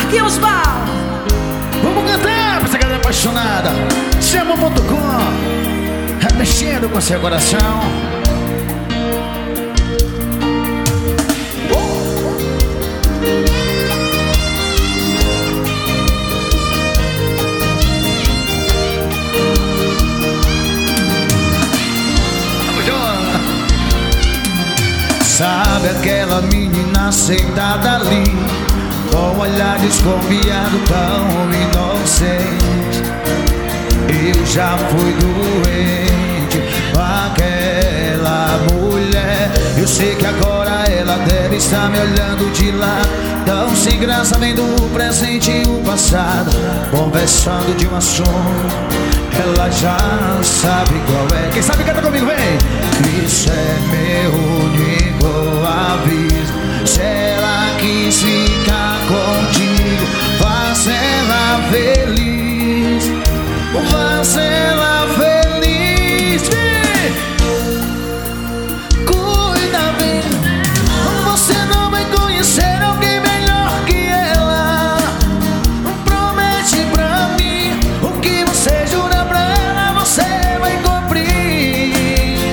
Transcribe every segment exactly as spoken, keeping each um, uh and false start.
Marquinhos Val. Vamos cantar pra essa galera apaixonada. Chama ponto com, remexendo com seu coração. Sabe aquela menina sentada ali, com um olhar desconfiado, tão inocente. Eu já fui doente com aquela mulher. Eu sei que agora ela deve estar me olhando de lá, tão sem graça, vendo o presente e o passado, conversando de um assunto. Ela já sabe qual é. Quem sabe canta comigo, vem! Isso é meu único aviso. Se ela quis ficar contigo, faça ela feliz, faça ela feliz. Vem! Cuida bem, você não vai conhecer alguém melhor que ela. Promete pra mim o que você jura pra ela, você vai cumprir.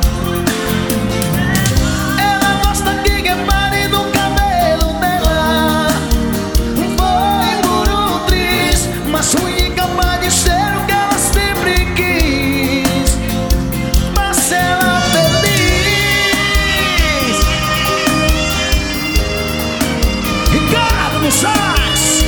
Ela gosta que repare no cabelo dela. Foi por um triz, mas fui incapaz de ser o que ela sempre quis. Faça ela feliz. Ricardo Moraes.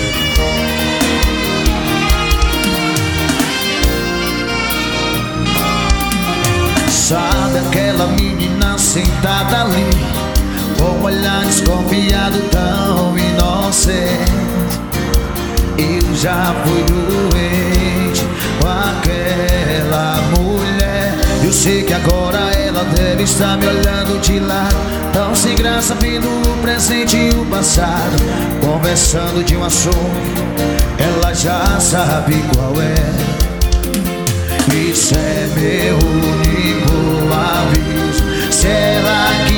Sabe aquela menina sentada ali, com um olhar desconfiado, tão inocente. Eu já fui doente com aquela mulher. Eu sei que agora ela deve estar me olhando de lado, tão sem graça, vendo o presente e o passado, conversando de um assunto. Ela já sabe qual é. Isso é meu único aviso. Se ela